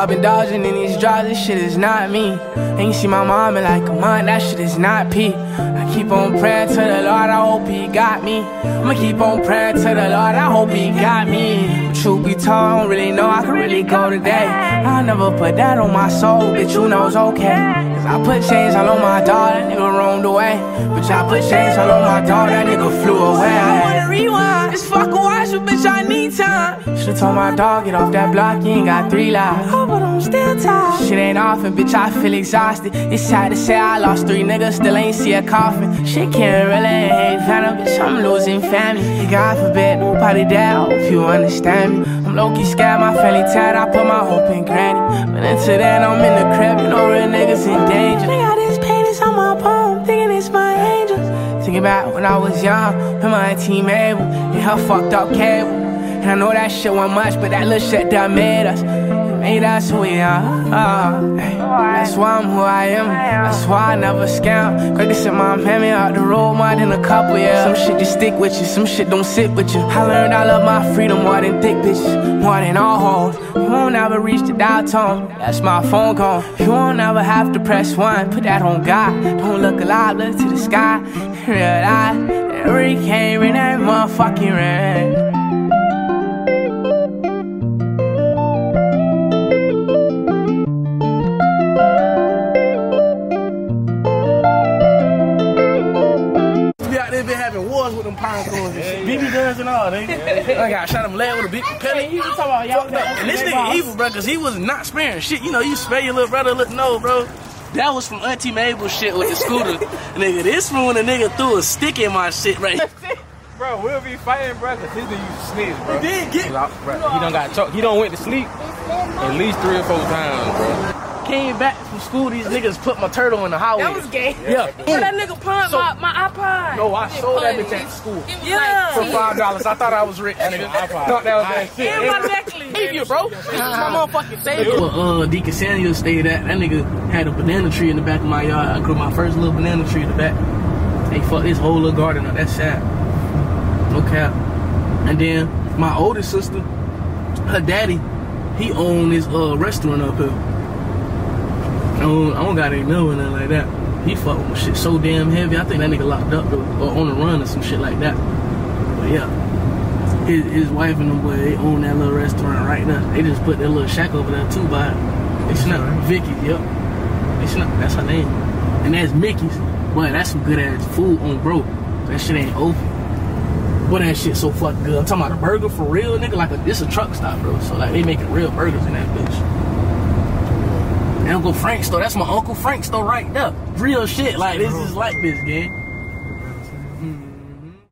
I've been dodging in these drugs, this shit is not me. Ain't see my mom in like a month, that shit is not P. I keep on praying to the Lord, I hope he got me. I'ma keep on praying to the Lord, I hope he got me. Truth be told, I don't really know I can really go today. I'll never put that on my soul, bitch, you know it's okay. Cause I put chains all on my dog, that nigga roamed away. Bitch, I put chains all on my dog, that nigga flew away. I wanna rewind, just fuck a watch, but bitch, I need time. Should've told my dog, get off that block, you ain't got 3 lives. Oh, but I'm still tired. Shit ain't off and bitch, I feel exhausted. It's sad to say I lost 3 niggas, still ain't see a coffin. Shit can't really hate venom, bitch, I'm losing family. God forbid, nobody there, I hope you understand me. I'm low-key scared, my family tired, I put my hope in granny. But until then, I'm in the crib, you know real niggas in danger. I got this pain, it's on my palm, thinking it's my angels. Thinking back when I was young, with my auntie Mabel, and her fucked up cable. And I know that shit wasn't much, but that little shit done made us. Made us who we are. That's why I'm who I am. That's why I never scam. Cause this shit mom had me out the road more than a couple years. Some shit just stick with you, some shit don't sit with you. I learned I love my freedom more than thick bitches, more than all hoes. You won't ever reach the dial tone, that's my phone call. You won't ever have to press 1, put that on God. Don't look alive, look to the sky. Realize that hurricane in that motherfucking rain. Wars with them pine cones and shit. BB guns and all, nigga. I got shot him leg with a big pellet. You talking about y'all? And this nigga evil, bro, cause he was not sparing shit. You know, you spare your little brother, no, bro. That was from Auntie Mabel shit with the scooter. Nigga, this from when a nigga threw a stick in my shit, right? Bro, we'll be fighting, bro, cause he done used to sneeze, bro. He did get bro. He done got choked. He done went to sleep at least 3 or 4 times, bro. Came back from school, these niggas put my turtle in the highway. That was gay. Yeah. Bro, that nigga pawned my iPod. No, I sold that bitch at school. Yeah. For $5. I thought I was rich, nigga. Thought that was that shit. And my necklace. Savior, bro. My motherfucking savior. Well, Deacon Samuel stayed at. That nigga had a banana tree in the back of my yard. I grew my first little banana tree in the back. They fucked his whole little garden up. That's sad. No cap. And then my oldest sister, her daddy, he owned this restaurant up here. I don't got any know or nothing like that. He fucked with shit so damn heavy. I think that nigga locked up though, or on the run or some shit like that. But yeah, his wife and them boy, they own that little restaurant right now. They just put that little shack over there too by it. It's not Vicky, yep. It's not, that's her name. And that's Mickey's. Boy, that's some good ass food on bro. That shit ain't open. Boy, that shit so fucking good. I'm talking about a burger for real, nigga. Like this a truck stop, bro. So like they making real burgers in that bitch. Uncle Frank's store, that's my Uncle Frank's store right there. Real shit, like this is like this, gang.